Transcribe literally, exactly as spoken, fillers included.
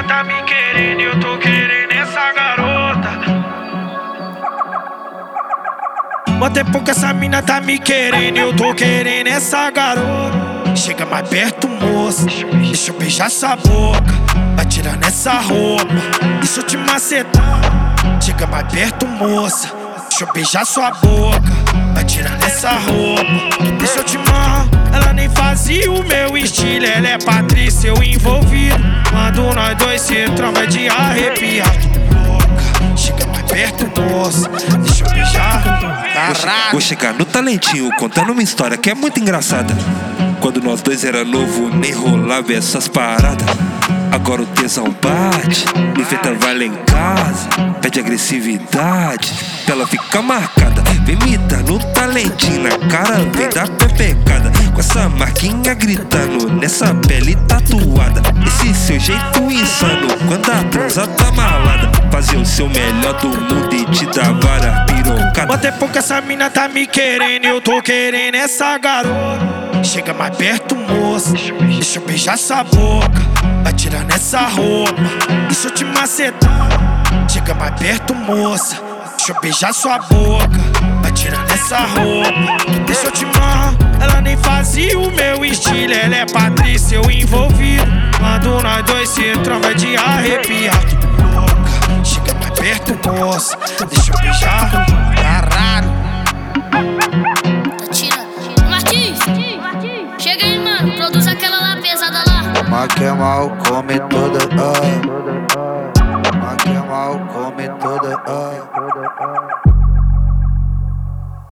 tá me querendo, eu tô querendo essa garota. Mó tempo que essa mina tá me querendo, eu tô querendo essa garota. Chega mais perto, moça, deixa eu beijar sua boca. Vai tirando essa roupa, deixa eu te macetar. Chega mais perto, moça, deixa eu beijar sua boca. Vai tirando essa roupa, deixa eu te mar. Ela nem fazia o meu estilo, ela é Patrícia, eu envolvido. Quando nós dois se entram, vai de arrepiar. Boca, chega mais perto, moça, deixa eu beijar. Caraca. Vou chegar no talentinho contando uma história que é muito engraçada. Quando nós dois era novo, nem rolava essas paradas. Agora o tesão bate, Niveta vai lá em casa, pede agressividade, pra ela ficar marcada. Vem me dar no talentinho na cara, vem dar pepecada. Com essa marquinha gritando, nessa pele tatuada. Esse seu jeito insano, quando a transa tá malada. Fazer o seu melhor do mundo e te dar várias pirocadas. Mó tempo que essa mina tá me querendo, eu tô querendo essa garota. Chega mais perto, moça, deixa eu beijar sua boca. Vai tirando essa roupa, deixa eu te macetar. Chega mais perto, moça, deixa eu beijar sua boca. Vai tirando essa roupa, deixa eu te mar. Ela nem fazia o meu estilo, ela é Patrícia, eu envolvido. Quando nós dois se entram, vai de arrepiar. Boca, chega mais perto, moça, deixa eu beijar. Caralho. Chega aí, mano, produz aquela lá pesada lá. Maquemal come toda, ah. Maquemal come toda, ah.